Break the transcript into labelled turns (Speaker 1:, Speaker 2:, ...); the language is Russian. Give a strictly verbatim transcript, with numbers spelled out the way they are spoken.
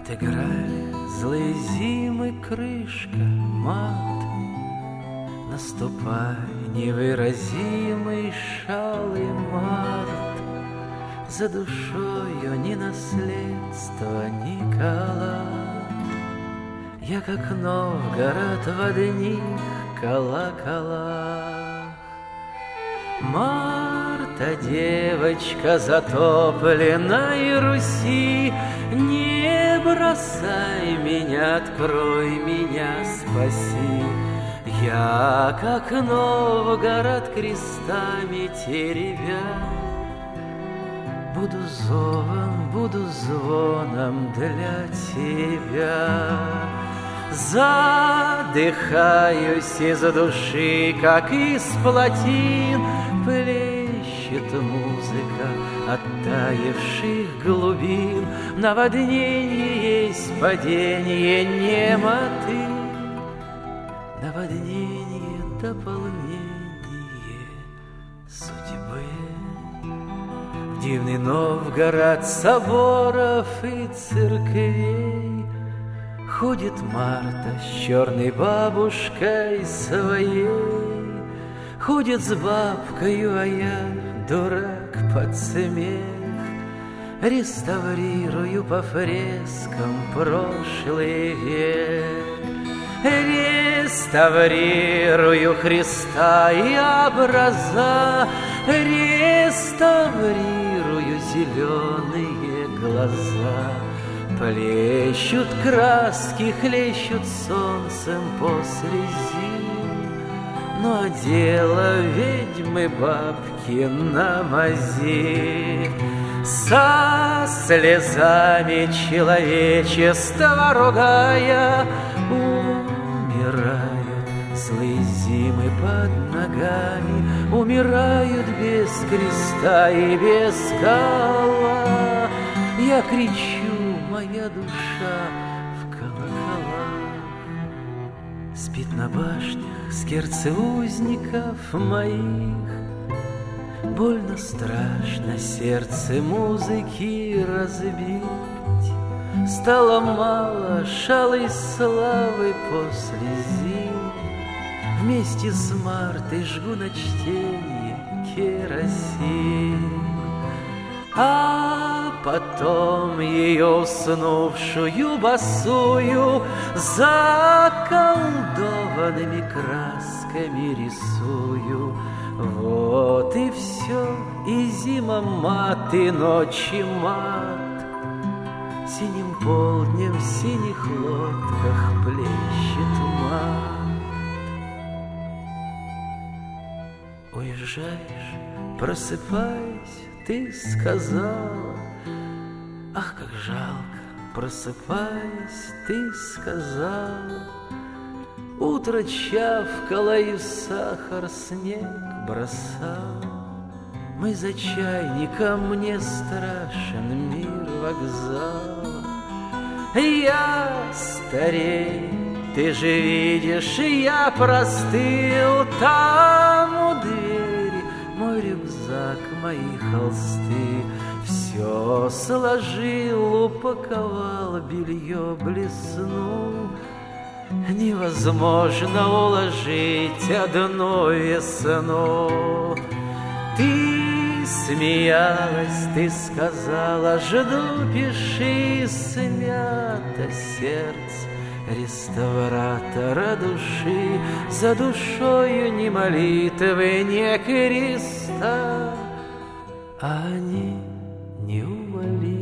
Speaker 1: Отыграли злые зимы крышка, мат. Наступай, невыразимый шалый март. За душою ни наследства, ни калат. Я как Новгород в одних колоколах. Марта, девочка затопленной Руси, не бросай меня, открой меня, спаси. Я, как Новгород, крестами теребя, буду зовом, буду звоном для тебя. Задыхаюсь из души, как из плотин, плещет музыка оттаивших глубин. Наводнение есть падение немоты, наводнение дополнение судьбы. В дивный Новгород соборов и церквей ходит Марта с черной бабушкой своей. Ходит с бабкою, а я дурак под смех. Реставрирую по фрескам прошлый век. Реставрирую Христа и образа. Реставрирую зеленые глаза. Плещут краски, хлещут солнцем после зим. Но дело ведьмы бабки на мази. Со слезами человечества ругая, умирают злые зимы под ногами. Умирают без креста и без кола. Я кричу, моя душа в колоколах. Спит на башнях сердце узников моих. Больно страшно сердце музыки разбить. Стало мало шалой славы после зим. Вместе с Мартой жгу на чтение керосин. А потом ее уснувшую босую заколдованными красками рисую. Вот и все, и зима мат, и ночи мат. Синим полднем в синих лодках плещет мат. Уезжаешь, просыпаясь, ты сказала, ах, как жалко, просыпаясь, ты сказала. Утро чавкало и в сахар снег бросал. Мы за чайником, мне страшен мир вокзала. Я старей, ты же видишь, я простыл. Там у двери мой рюкзак, мои холсты. Все сложил, упаковал, белье блеснул. Невозможно уложить одну весну. Ты смеялась, ты сказала, жду, пиши, смято сердце реставратора души. За душою ни молитвы, ни креста, они неумолимы.